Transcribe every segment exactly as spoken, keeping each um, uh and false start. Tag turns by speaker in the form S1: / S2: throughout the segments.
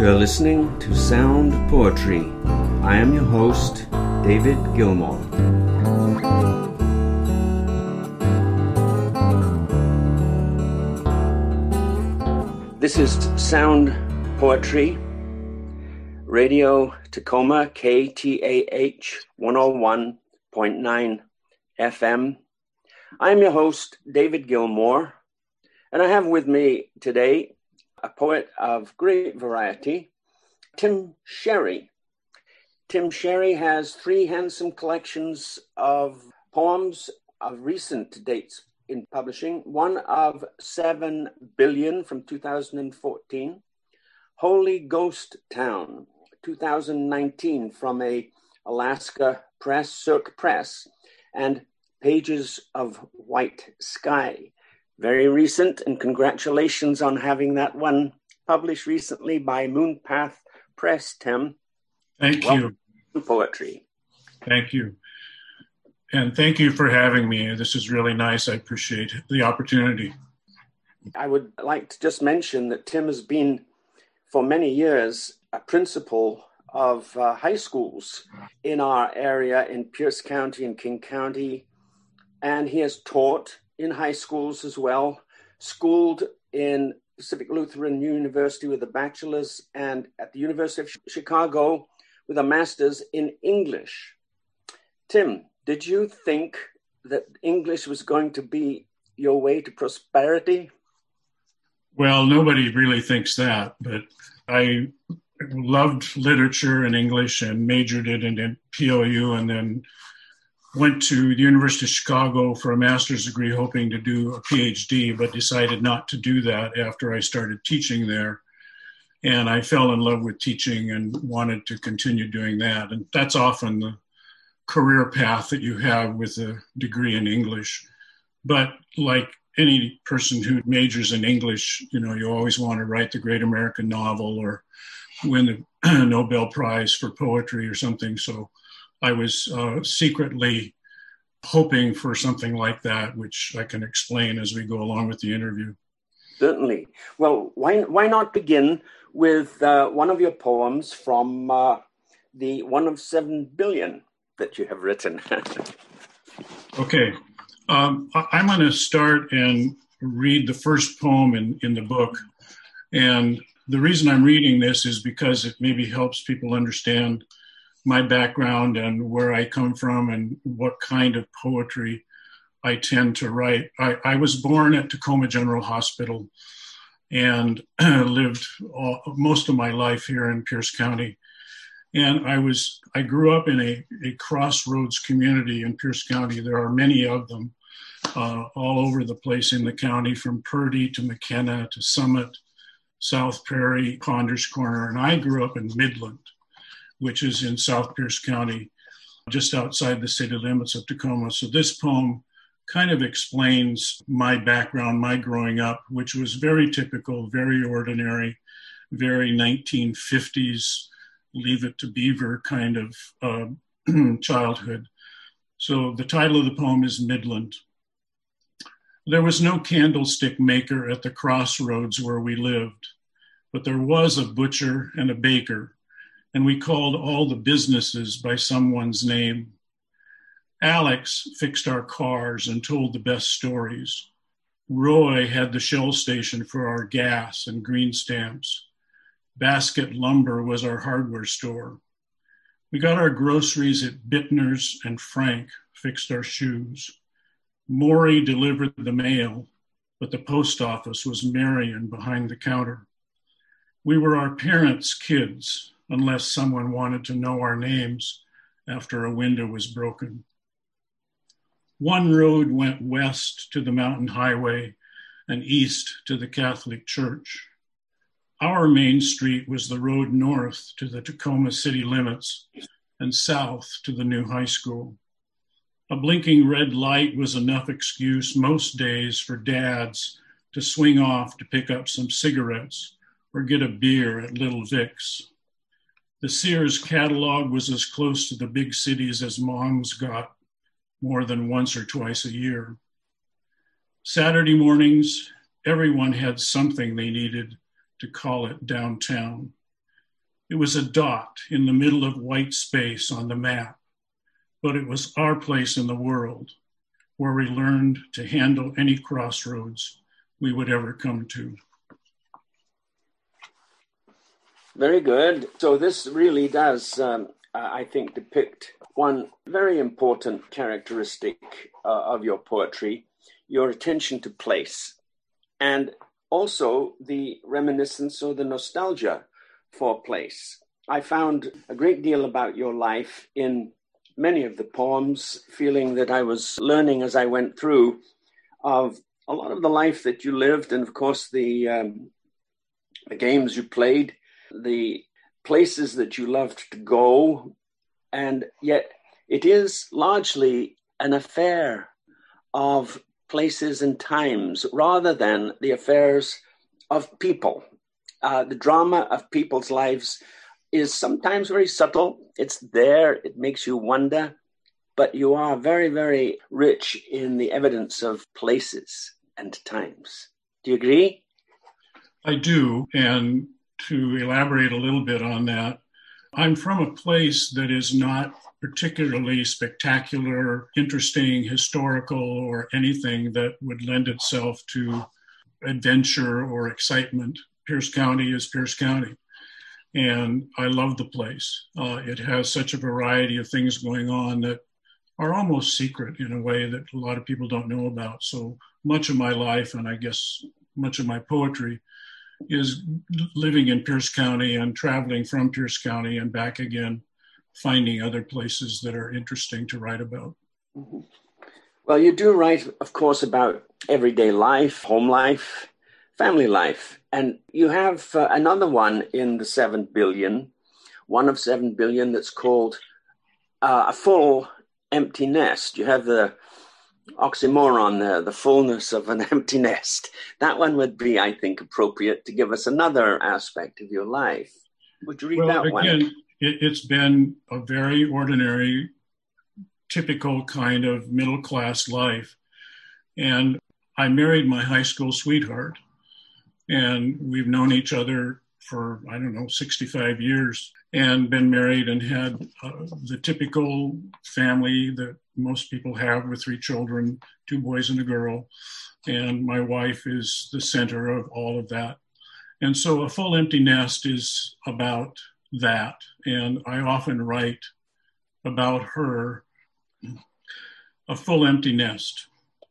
S1: You're listening to Sound Poetry. I am your host, David Gilmour. This is Sound Poetry, Radio Tacoma, K T A H one oh one point nine F M. I am your host, David Gilmour, and I have with me today a poet of great variety, Tim Sherry. Tim Sherry has three handsome collections of poems of recent dates in publishing, one of seven billion from two thousand fourteen, Holy Ghost Town, two thousand nineteen from a Alaska press, Cirque Press, and Pages of White Sky, very recent, and congratulations on having that one published recently by Moonpath Press, Tim.
S2: Thank
S1: Welcome
S2: you.
S1: To poetry.
S2: Thank you. And thank you for having me. This is really nice. I appreciate the opportunity.
S1: I would like to just mention that Tim has been, for many years, a principal of uh, high schools in our area in Pierce County and King County. And he has taught in high schools as well, schooled in Pacific Lutheran University with a bachelor's, and at the University of Chicago with a master's in English. Tim, did you think that English was going to be your way to prosperity?
S2: Well, nobody really thinks that, but I loved literature and English and majored it in P O U, and then went to the University of Chicago for a master's degree, hoping to do a P H D, but decided not to do that after I started teaching there. And I fell in love with teaching and wanted to continue doing that. And that's often the career path that you have with a degree in English. But like any person who majors in English, you know, you always want to write the great American novel or win the Nobel Prize for poetry or something. So I was uh, secretly hoping for something like that, which I can explain as we go along with the interview.
S1: Certainly. Well, why why not begin with uh, one of your poems from uh, the one of seven billion that you have written?
S2: Okay. Um, I'm going to start and read the first poem in, in the book. And the reason I'm reading this is because it maybe helps people understand my background and where I come from and what kind of poetry I tend to write. I, I was born at Tacoma General Hospital and lived all, most of my life here in Pierce County. And I was I grew up in a, a crossroads community in Pierce County. There are many of them uh, all over the place in the county, from Purdy to McKenna to Summit, South Prairie, Ponders Corner. And I grew up in Midland, which is in South Pierce County, just outside the city limits of Tacoma. So this poem kind of explains my background, my growing up, which was very typical, very ordinary, very nineteen fifties, Leave It to Beaver kind of uh, childhood. So the title of the poem is Midland. There was no candlestick maker at the crossroads where we lived, but there was a butcher and a baker, and we called all the businesses by someone's name. Alex fixed our cars and told the best stories. Roy had the Shell station for our gas and green stamps. Basket Lumber was our hardware store. We got our groceries at Bittner's, and Frank fixed our shoes. Maury delivered the mail, but the post office was Marion behind the counter. We were our parents' kids, unless someone wanted to know our names after a window was broken. One road went west to the mountain highway and east to the Catholic Church. Our main street was the road north to the Tacoma city limits and south to the new high school. A blinking red light was enough excuse most days for dads to swing off to pick up some cigarettes or get a beer at Little Vic's. The Sears catalog was as close to the big cities as moms got, more than once or twice a year. Saturday mornings, everyone had something they needed to call it downtown. It was a dot in the middle of white space on the map, but it was our place in the world where we learned to handle any crossroads we would ever come to.
S1: Very good. So this really does, um, I think, depict one very important characteristic uh, of your poetry, your attention to place, and also the reminiscence or the nostalgia for place. I found a great deal about your life in many of the poems, feeling that I was learning as I went through of a lot of the life that you lived, and of course the um, the games you played, the places that you loved to go, and yet it is largely an affair of places and times rather than the affairs of people. Uh, the drama of people's lives is sometimes very subtle. It's there, it makes you wonder, but you are very, very rich in the evidence of places and times. Do you agree?
S2: I do, and to elaborate a little bit on that, I'm from a place that is not particularly spectacular, interesting, historical, or anything that would lend itself to adventure or excitement. Pierce County is Pierce County, and I love the place. Uh, it has such a variety of things going on that are almost secret in a way that a lot of people don't know about. So much of my life, and I guess much of my poetry, is living in Pierce County and traveling from Pierce County and back again, finding other places that are interesting to write about.
S1: Mm-hmm. Well, you do write, of course, about everyday life, home life, family life. And you have uh, another one in the seven billion, one of seven billion that's called uh, A Full Empty Nest. You have the oxymoron there, the fullness of an empty nest. That one would be, I think, appropriate to give us another aspect of your life. Would you read
S2: well,
S1: that
S2: again,
S1: one?
S2: It, it's been a very ordinary, typical kind of middle-class life. And I married my high school sweetheart, and we've known each other for, I don't know, sixty-five years, and been married and had uh, the typical family that most people have with three children, two boys and a girl. And my wife is the center of all of that. And so A Full Empty Nest is about that. And I often write about her. A full empty nest.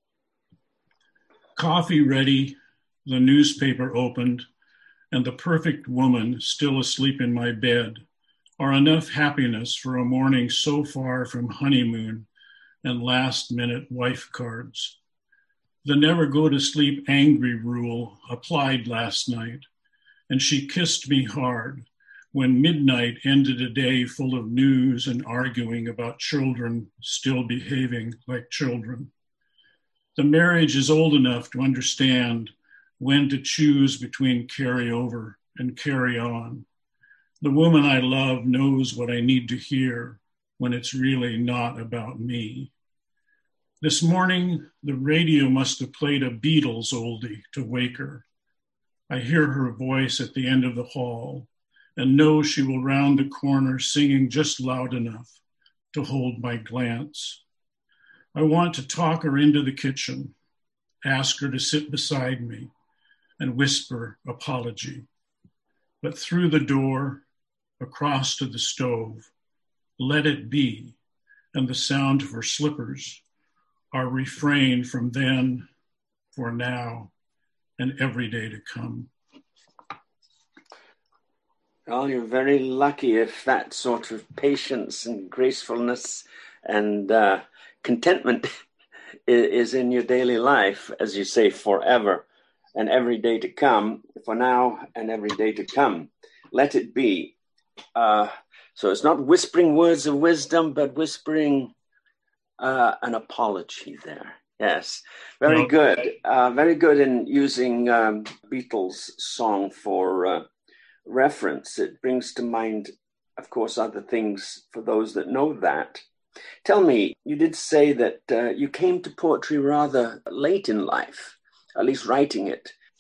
S2: Coffee ready, the newspaper opened, and the perfect woman still asleep in my bed are enough happiness for a morning so far from honeymoon and last-minute wife cards. The never go to sleep angry rule applied last night, and she kissed me hard when midnight ended a day full of news and arguing about children still behaving like children. The marriage is old enough to understand when to choose between carry over and carry on. The woman I love knows what I need to hear when it's really not about me. This morning, the radio must have played a Beatles oldie to wake her. I hear her voice at the end of the hall and know she will round the corner singing just loud enough to hold my glance. I want to talk her into the kitchen, ask her to sit beside me, and whisper apology. But through the door, across to the stove, let it be, and the sound of her slippers are refrain from then, for now, and every day to come.
S1: Well, you're very lucky if that sort of patience and gracefulness and uh, contentment is in your daily life, as you say, forever and every day to come, for now and every day to come. Let it be. Uh, so it's not whispering words of wisdom, but whispering uh, an apology there. Yes, very
S2: Well,
S1: good. Uh, very good in using um, Beatles' song for uh, reference. It brings to mind, of course, other things for those that know that. Tell me, you did say that uh, you came to poetry rather late in life, at least writing it.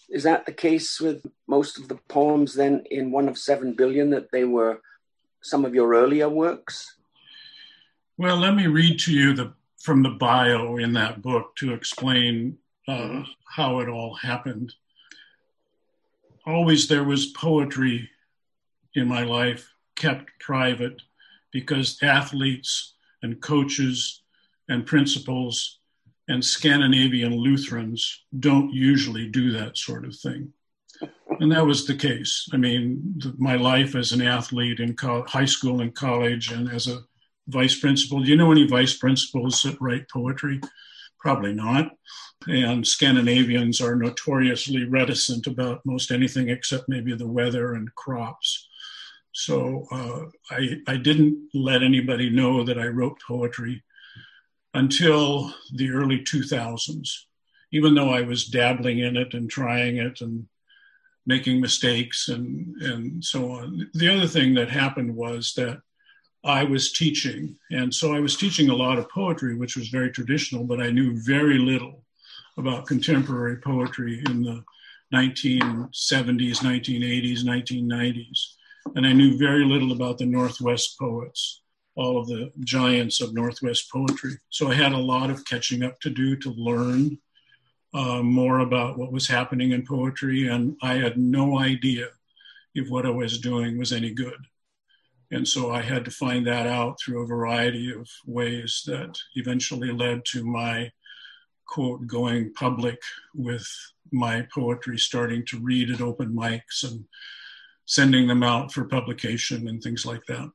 S1: Is that the case with most of the poems then in One of Seven Billion, that they were some of your earlier works?
S2: Well, let me read to you the from the bio in that book to explain uh, how it all happened. Always there was poetry in my life, kept private, because athletes and coaches and principals and Scandinavian Lutherans don't usually do that sort of thing. And that was the case. I mean, the, my life as an athlete in co- high school and college, and as a vice principal. Do you know any vice principals that write poetry? Probably not. And Scandinavians are notoriously reticent about most anything except maybe the weather and crops. So uh, I, I didn't let anybody know that I wrote poetry until the early two thousands, even though I was dabbling in it and trying it and making mistakes and, and so on. The other thing that happened was that I was teaching. And so I was teaching a lot of poetry, which was very traditional, but I knew very little about contemporary poetry in the nineteen seventies, nineteen eighties, nineteen nineties. And I knew very little about the Northwest poets, all of the giants of Northwest poetry. So I had a lot of catching up to do to learn uh, more about what was happening in poetry. And I had no idea if what I was doing was any good. And so I had to find that out through a variety of ways that eventually led to my, quote, going public with my poetry, starting to read at open mics and sending them out for publication and things like that.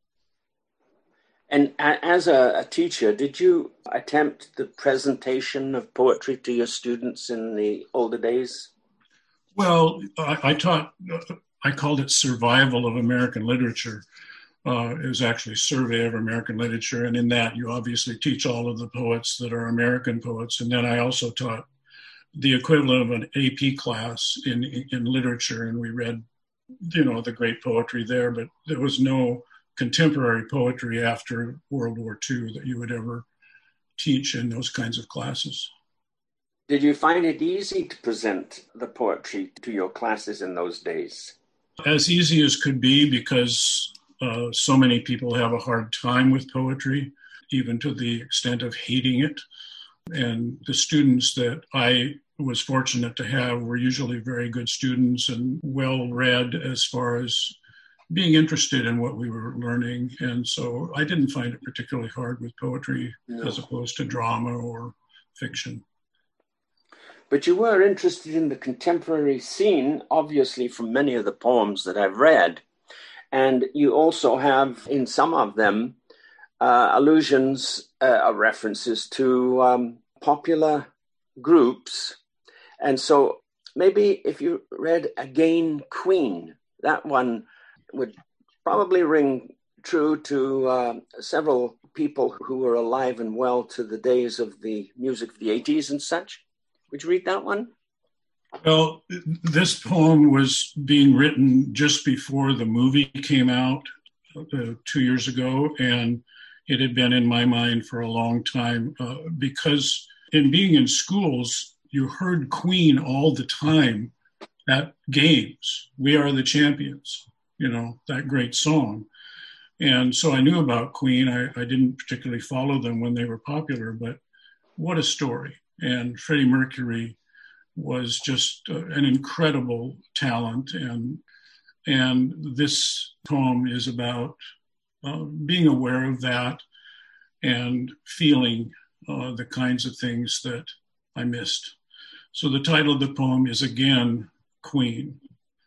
S1: And as a, a teacher, did you attempt the presentation of poetry to your students in the older days?
S2: Well, I, I taught, I called it Survival of American Literature. Uh, it was actually Survey of American Literature. And in that, you obviously teach all of the poets that are American poets. And then I also taught the equivalent of an A P class in, in literature. And we read, you know, the great poetry there, but there was no contemporary poetry after World War Two that you would ever teach in those kinds of classes.
S1: Did you find it easy to present the poetry to your classes in those days?
S2: As easy as could be, because uh, so many people have a hard time with poetry, even to the extent of hating it. And the students that I was fortunate to have were usually very good students and well-read as far as being interested in what we were learning. And so I didn't find it particularly hard with poetry no. as opposed to drama or fiction.
S1: But you were interested in the contemporary scene, obviously, from many of the poems that I've read. And you also have, in some of them, uh, allusions, uh, references to um, popular groups. And so maybe if you read again Queen, that one would probably ring true to uh, several people who were alive and well to the days of the music of the eighties and such. Would you read that one?
S2: Well, this poem was being written just before the movie came out uh, two years ago, and it had been in my mind for a long time uh, because in being in schools, you heard Queen all the time at games. We Are the Champions, you know, that great song. And so I knew about Queen. I, I didn't particularly follow them when they were popular, but what a story. And Freddie Mercury was just uh, an incredible talent. And, and this poem is about uh, being aware of that and feeling uh, the kinds of things that I missed. So the title of the poem is, again, Queen.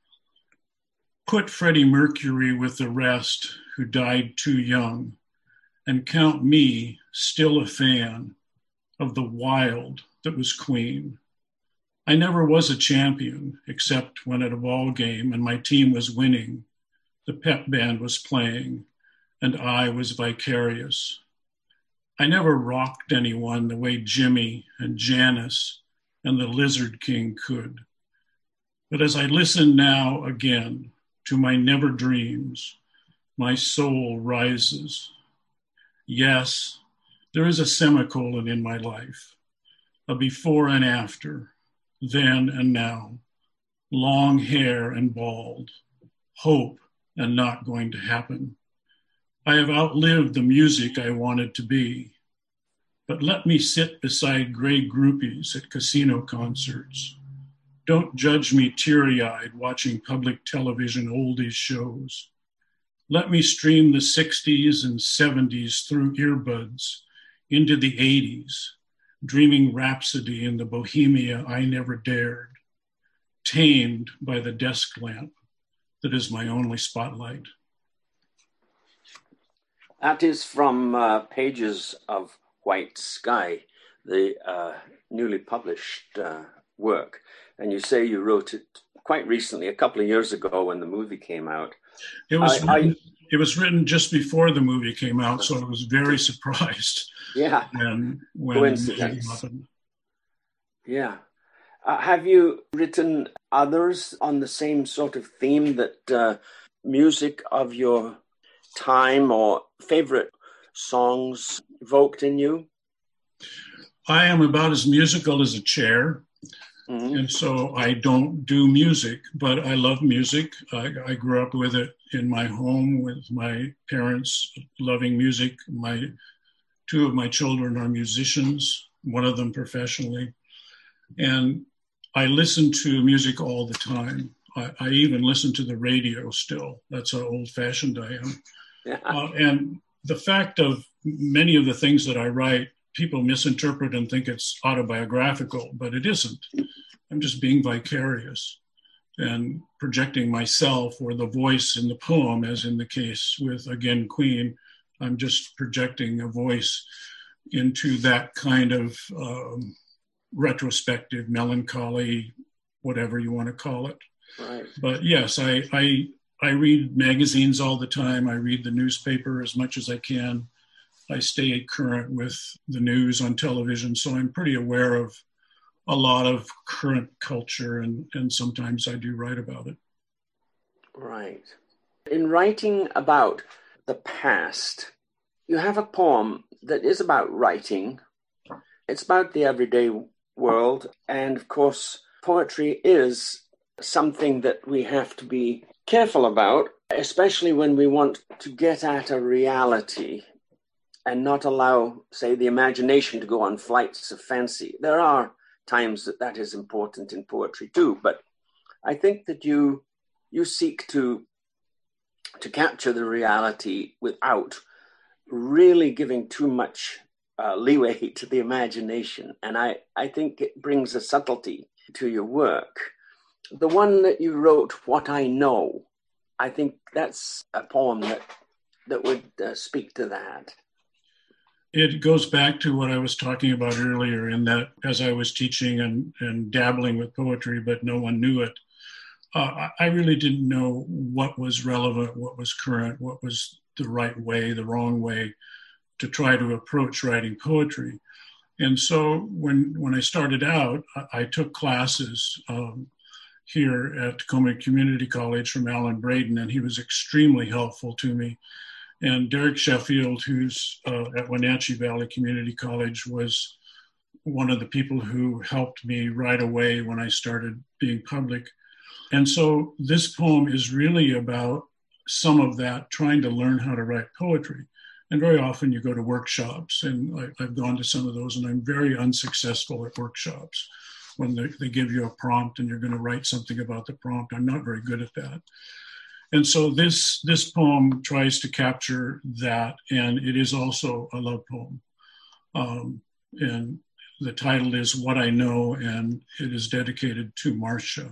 S2: Put Freddie Mercury with the rest who died too young, and count me still a fan of the wild that was Queen. I never was a champion, except when at a ball game and my team was winning, the pep band was playing, and I was vicarious. I never rocked anyone the way Jimmy and Janice and the Lizard King could. But as I listen now again to my never dreams, my soul rises. Yes, there is a semicolon in my life, a before and after, then and now, long hair and bald, hope and not going to happen. I have outlived the music I wanted to be, but let me sit beside gray groupies at casino concerts. Don't judge me teary-eyed watching public television oldies shows. Let me stream the sixties and seventies through earbuds into the eighties, dreaming rhapsody in the bohemia I never dared, tamed by the desk lamp that is my only spotlight.
S1: That is from uh, Pages of White Sky, the uh, newly published uh, work. And you say you wrote it quite recently, a couple of years ago when the movie came out.
S2: It was
S1: I,
S2: written,
S1: I,
S2: it was written just before the movie came out, so I was very surprised.
S1: Yeah,
S2: and when
S1: coincidence.
S2: It happened.
S1: Yeah. Uh, have you written others on the same sort of theme, that uh, music of your time or favorite songs evoked in you?
S2: I am about as musical as a chair.
S1: Mm-hmm.
S2: And so I don't do music, but I love music. I, I grew up with it in my home with my parents loving music. My two of my children are musicians, one of them professionally. And I listen to music all the time. I, I even listen to the radio still. That's how old-fashioned I am.
S1: Yeah.
S2: Uh, and the fact of many of the things that I write, people misinterpret and think it's autobiographical, but it isn't. I'm just being vicarious and projecting myself or the voice in the poem, as in the case with Again Queen. I'm just projecting a voice into that kind of um, retrospective melancholy, whatever you want to call it.
S1: Right.
S2: But yes, I, I I read magazines all the time. I read the newspaper as much as I can. I stay current with the news on television, so I'm pretty aware of a lot of current culture, and, and sometimes I do write about it.
S1: Right. In writing about the past, you have a poem that is about writing. It's about the everyday world, and of course, poetry is something that we have to be careful about, especially when we want to get at a reality and not allow, say, the imagination to go on flights of fancy. There are times that that is important in poetry too, but I think that you you seek to to capture the reality without really giving too much uh, leeway to the imagination, and I, I think it brings a subtlety to your work. The one that you wrote, What I Know, I think that's a poem that that would uh, speak to that.
S2: It goes back to what I was talking about earlier, in that as I was teaching and, and dabbling with poetry, but no one knew it, uh, I really didn't know what was relevant, what was current, what was the right way, the wrong way to try to approach writing poetry. And so when, when I started out, I, I took classes um, here at Tacoma Community College from Alan Braden, and he was extremely helpful to me. And Derek Sheffield, who's uh, at Wenatchee Valley Community College, was one of the people who helped me right away when I started being public. And so this poem is really about some of that, trying to learn how to write poetry. And very often you go to workshops, and I, I've gone to some of those, and I'm very unsuccessful at workshops when they, they give you a prompt and you're going to write something about the prompt. I'm not very good at that. And so this this poem tries to capture that, and it is also a love poem. Um, and the title is What I Know, and it is dedicated to Marcia.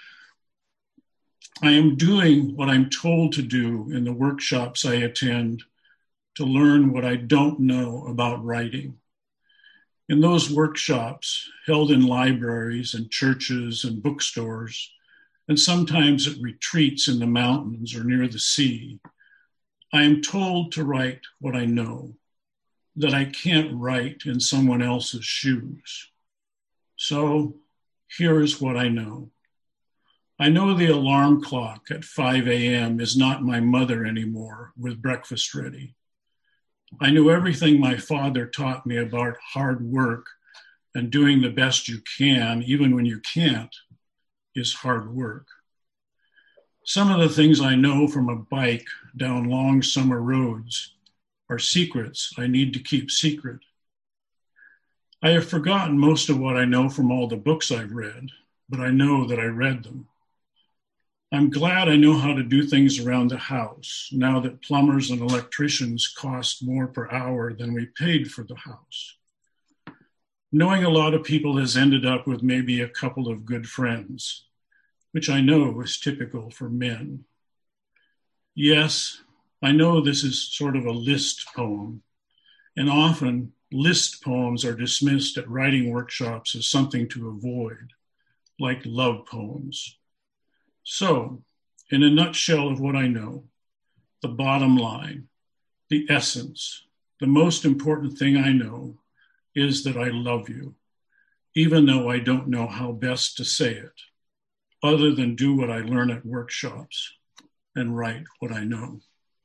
S2: I am doing what I'm told to do in the workshops I attend to learn what I don't know about writing. In those workshops, held in libraries and churches and bookstores, and sometimes at retreats in the mountains or near the sea, I am told to write what I know, that I can't write in someone else's shoes. So here is what I know. I know the alarm clock at five a.m. is not my mother anymore with breakfast ready. I knew everything my father taught me about hard work and doing the best you can, even when you can't. is hard work. Some of the things I know from a bike down long summer roads are secrets I need to keep secret. I have forgotten most of what I know from all the books I've read, but I know that I read them. I'm glad I know how to do things around the house now that plumbers and electricians cost more per hour than we paid for the house. Knowing a lot of people has ended up with maybe a couple of good friends, which I know is typical for men. Yes, I know this is sort of a list poem, and often list poems are dismissed at writing workshops as something to avoid, like love poems. So, in a nutshell of what I know, the bottom line, the essence, the most important thing I know is that I love you, even though I don't know how best to say it, other than do what I learn at workshops and write what I know.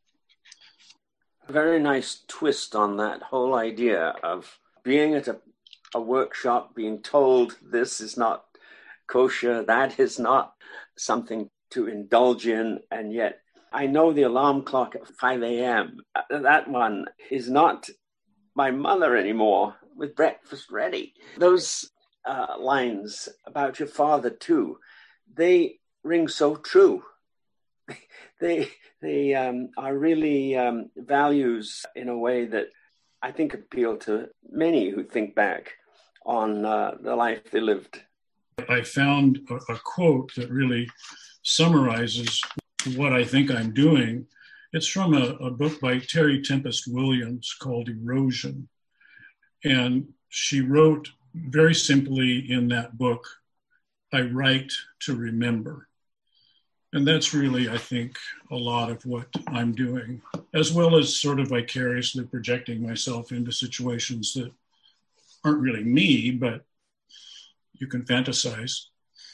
S1: A very nice twist on that whole idea of being at a, a workshop, being told this is not kosher, that is not something to indulge in, and yet I know the alarm clock at five a.m. That one is not my mother anymore with breakfast ready. Those uh, lines about your father too, they ring so true. they they um, are really um, values in a way that I think appeal to many who think back on uh, the life they lived.
S2: I found a, a quote that really summarizes what I think I'm doing. It's from a, a book by Terry Tempest Williams called Erosion. And she wrote very simply in that book, I write to remember. And that's really, I think, a lot of what I'm doing, as well as sort of vicariously projecting myself into situations that aren't really me, but you can fantasize.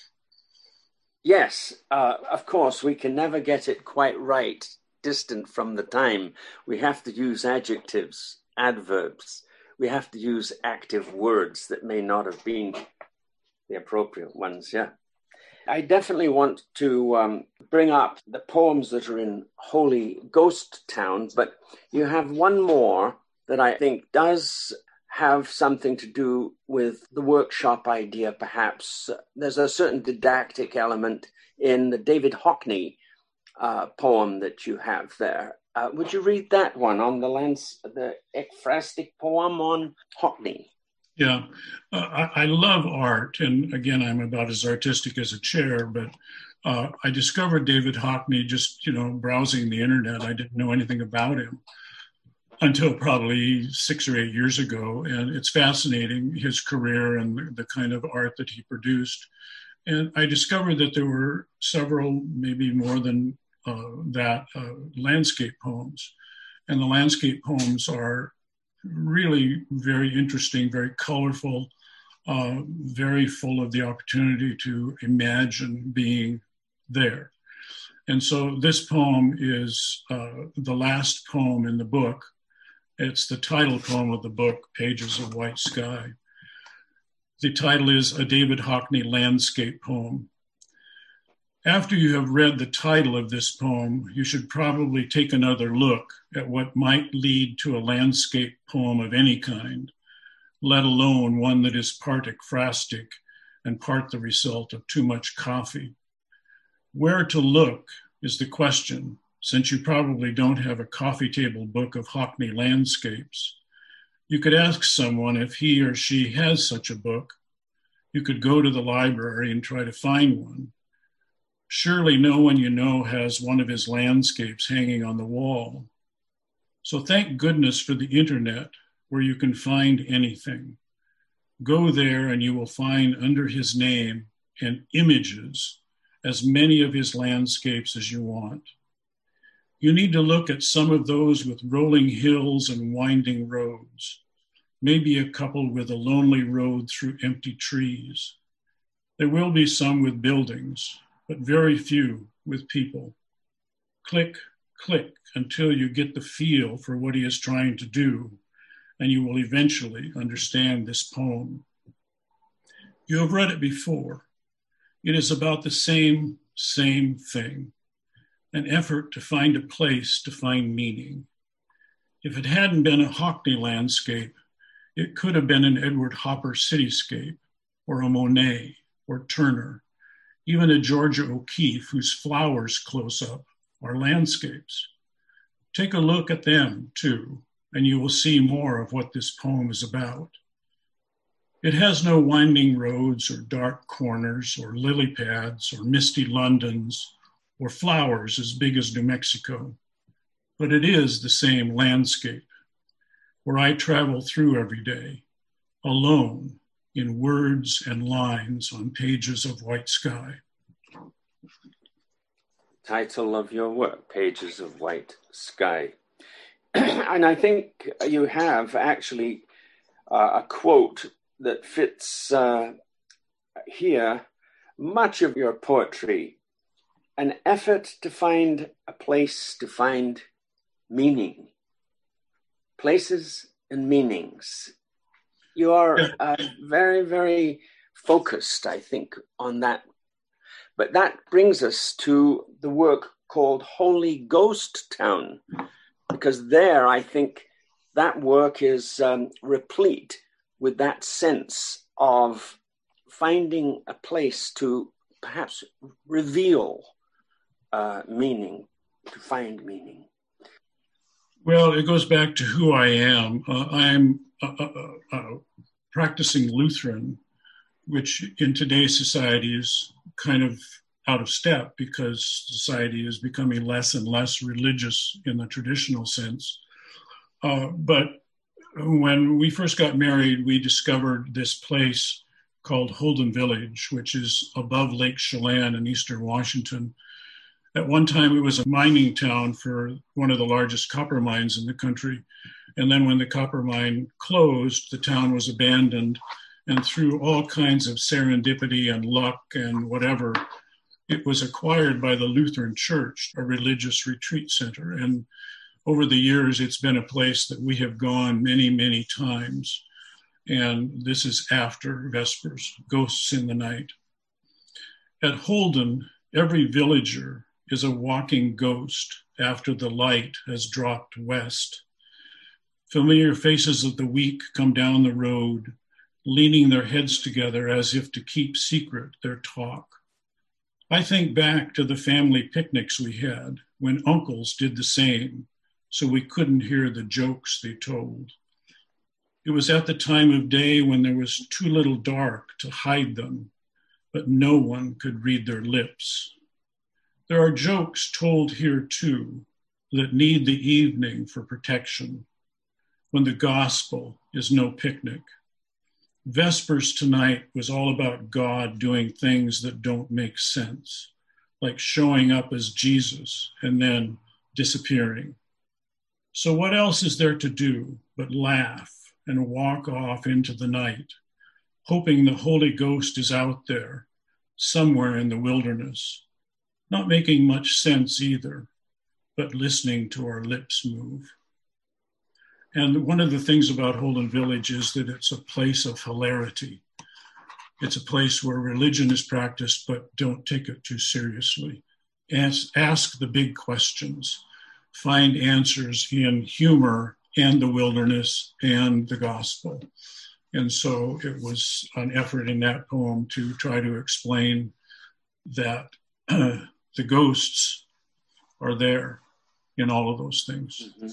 S1: Yes, uh, of course, we can never get it quite right, distant from the time. We have to use adjectives, adverbs. We have to use active words that may not have been the appropriate ones, yeah. I definitely want to um, bring up the poems that are in Holy Ghost Town, but you have one more that I think does have something to do with the workshop idea, perhaps. There's a certain didactic element in the David Hockney uh, poem that you have there. Uh, would you read that one on the lands, the ekphrastic poem on Hockney?
S2: Yeah, uh, I, I love art. And again, I'm about as artistic as a chair, but uh, I discovered David Hockney just, you know, browsing the internet. I didn't know anything about him until probably six or eight years ago. And it's fascinating, his career and the, the kind of art that he produced. And I discovered that there were several, maybe more than uh, that, uh, landscape poems. And the landscape poems are really very interesting, very colorful, uh, very full of the opportunity to imagine being there. And so this poem is uh, the last poem in the book. It's the title poem of the book, Pages of White Sky. The title is A David Hockney Landscape Poem. After you have read the title of this poem, you should probably take another look at what might lead to a landscape poem of any kind, let alone one that is part ekphrastic and part the result of too much coffee. Where to look is the question, since you probably don't have a coffee table book of Hockney landscapes. You could ask someone if he or she has such a book. You could go to the library and try to find one. Surely no one you know has one of his landscapes hanging on the wall. So thank goodness for the internet, where you can find anything. Go there and you will find under his name and images as many of his landscapes as you want. You need to look at some of those with rolling hills and winding roads, maybe a couple with a lonely road through empty trees. There will be some with buildings, but very few with people. Click, click until you get the feel for what he is trying to do, and you will eventually understand this poem. You have read it before. It is about the same, same thing, an effort to find a place to find meaning. If it hadn't been a Hockney landscape, it could have been an Edward Hopper cityscape, or a Monet, or Turner, even a Georgia O'Keeffe, whose flowers close up are landscapes. Take a look at them, too, and you will see more of what this poem is about. It has no winding roads or dark corners or lily pads or misty Londons or flowers as big as New Mexico, but it is the same landscape where I travel through every day, alone in words and lines on pages of white sky.
S1: Title of your work, Pages of White Sky. And I think you have actually uh, a quote that fits uh, here much of your poetry, an effort to find a place to find meaning, places and meanings. You are uh, very, very focused, I think, on that. But that brings us to the work called Holy Ghost Town, because there I think that work is um, replete with that sense of finding a place to perhaps reveal uh, meaning, to find meaning.
S2: Well, it goes back to who I am. Uh, I'm a, a, a practicing Lutheran, which in today's society is kind of out of step because society is becoming less and less religious in the traditional sense. Uh, but when we first got married, we discovered this place called Holden Village, which is above Lake Chelan in eastern Washington. At one time, it was a mining town for one of the largest copper mines in the country. And then when the copper mine closed, the town was abandoned. And through all kinds of serendipity and luck and whatever, it was acquired by the Lutheran Church, a religious retreat center. And over the years, it's been a place that we have gone many, many times. And this is after Vespers, Ghosts in the Night. At Holden, every villager is a walking ghost after the light has dropped west. Familiar faces of the weak come down the road, leaning their heads together as if to keep secret their talk. I think back to the family picnics we had when uncles did the same, so we couldn't hear the jokes they told. It was at the time of day when there was too little dark to hide them, but no one could read their lips. There are jokes told here too that need the evening for protection, when the gospel is no picnic. Vespers tonight was all about God doing things that don't make sense, like showing up as Jesus and then disappearing. So what else is there to do but laugh and walk off into the night, hoping the Holy Ghost is out there, somewhere in the wilderness, not making much sense either, but listening to our lips move. And one of the things about Holden Village is that it's a place of hilarity. It's a place where religion is practiced, but don't take it too seriously. Ask, ask the big questions. Find answers in humor and the wilderness and the gospel. And so it was an effort in that poem to try to explain that uh, the ghosts are there in all of those things.
S1: Mm-hmm.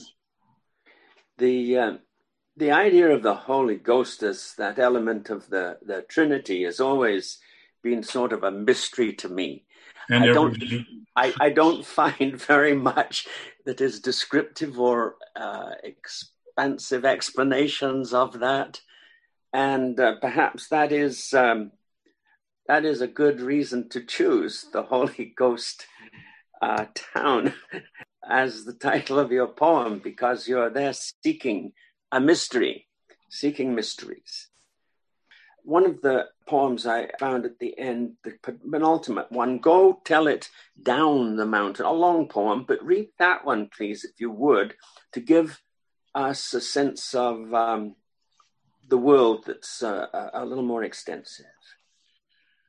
S1: The uh, the idea of the Holy Ghost as that element of the, the Trinity has always been sort of a mystery to me.
S2: And
S1: I don't,
S2: everybody.
S1: I, I don't find very much that is descriptive or uh, expansive explanations of that. And uh, perhaps that is um, that is a good reason to choose the Holy Ghost uh, town as the title of your poem, because you're there seeking a mystery, seeking mysteries. One of the poems I found at the end, the penultimate one, Go Tell It Down the Mountain, a long poem, but read that one, please, if you would, to give us a sense of um, the world that's uh, a little more extensive.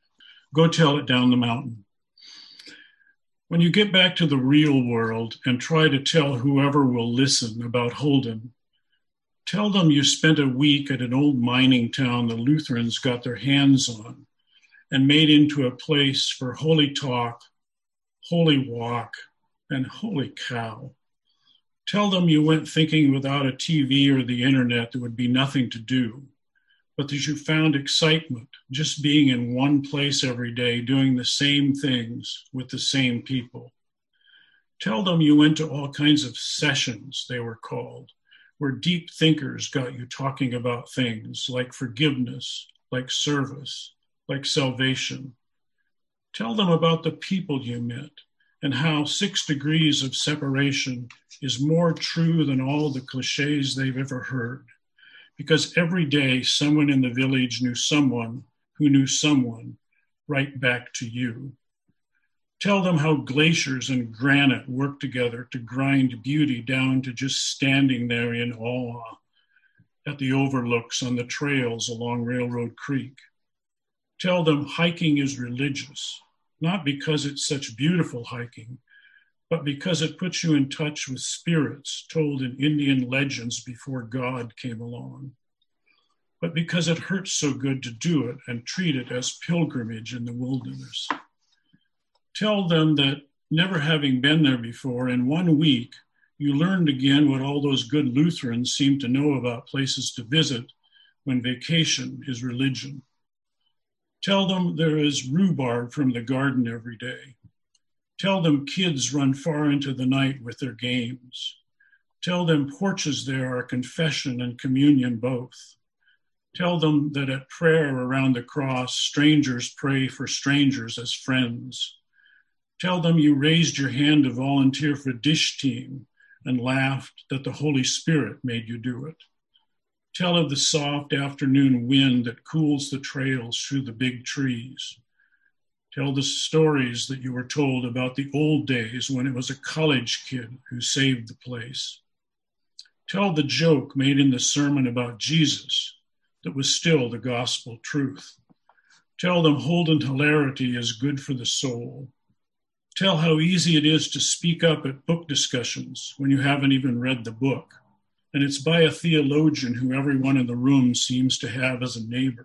S2: Go tell it down the mountain. When you get back to the real world and try to tell whoever will listen about Holden, tell them you spent a week at an old mining town the Lutherans got their hands on and made into a place for holy talk, holy walk, and holy cow. Tell them you went thinking without a T V or the internet there would be nothing to do, but that you found excitement just being in one place every day, doing the same things with the same people. Tell them you went to all kinds of sessions, they were called, where deep thinkers got you talking about things like forgiveness, like service, like salvation. Tell them about the people you met and how six degrees of separation is more true than all the cliches they've ever heard. Because every day someone in the village knew someone who knew someone right back to you. Tell them how glaciers and granite work together to grind beauty down to just standing there in awe at the overlooks on the trails along Railroad Creek. Tell them hiking is religious, not because it's such beautiful hiking, but because it puts you in touch with spirits told in Indian legends before God came along. But because it hurts so good to do it and treat it as pilgrimage in the wilderness. Tell them that never having been there before, in one week, you learned again what all those good Lutherans seem to know about places to visit when vacation is religion. Tell them there is rhubarb from the garden every day. Tell them kids run far into the night with their games. Tell them porches there are confession and communion both. Tell them that at prayer around the cross, strangers pray for strangers as friends. Tell them you raised your hand to volunteer for dish team and laughed that the Holy Spirit made you do it. Tell of the soft afternoon wind that cools the trails through the big trees. Tell the stories that you were told about the old days when it was a college kid who saved the place. Tell the joke made in the sermon about Jesus that was still the gospel truth. Tell them Holden hilarity is good for the soul. Tell how easy it is to speak up at book discussions when you haven't even read the book, and it's by a theologian who everyone in the room seems to have as a neighbor.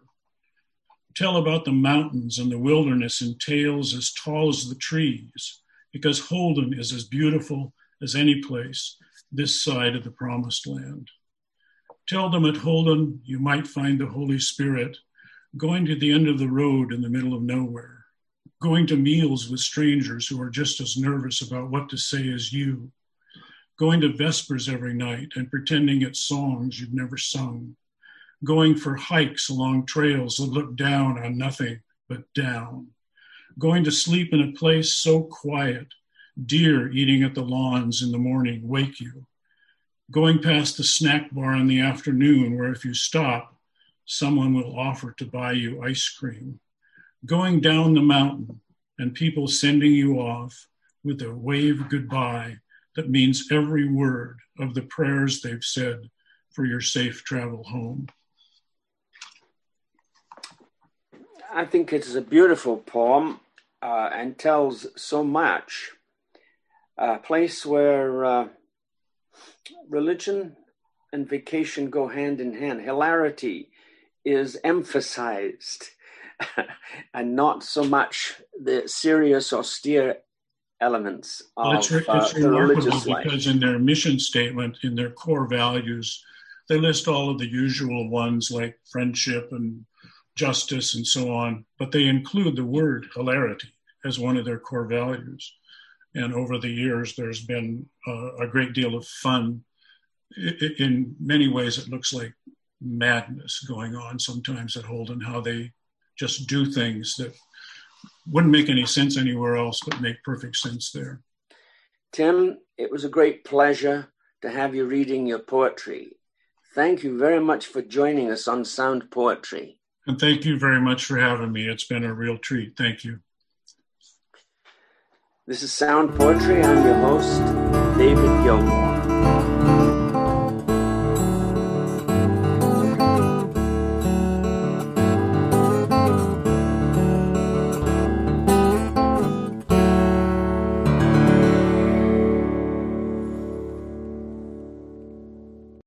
S2: Tell about the mountains and the wilderness in tales as tall as the trees, because Holden is as beautiful as any place this side of the promised land. Tell them at Holden you might find the Holy Spirit going to the end of the road in the middle of nowhere, going to meals with strangers who are just as nervous about what to say as you, going to Vespers every night and pretending it's songs you've never sung, going for hikes along trails that look down on nothing but down, going to sleep in a place so quiet, deer eating at the lawns in the morning wake you, going past the snack bar in the afternoon where if you stop, someone will offer to buy you ice cream, going down the mountain and people sending you off with a wave goodbye that means every word of the prayers they've said for your safe travel home.
S1: I think it is a beautiful poem uh, and tells so much. A place where uh, religion and vacation go hand in hand. Hilarity is emphasized and not so much the serious, austere elements of
S2: well, it's, it's
S1: uh, the religious life.
S2: Because in their mission statement, in their core values, they list all of the usual ones like friendship and justice and so on, but they include the word hilarity as one of their core values. And over the years, there's been uh, a great deal of fun. I, in many ways, it looks like madness going on sometimes at Holden, how they just do things that wouldn't make any sense anywhere else, but make perfect sense there.
S1: Tim, it was a great pleasure to have you reading your poetry. Thank you very much for joining us on Sound Poetry.
S2: And thank you very much for having me. It's been a real treat. Thank you.
S1: This is Sound Poetry. I'm your host, David Gilmore.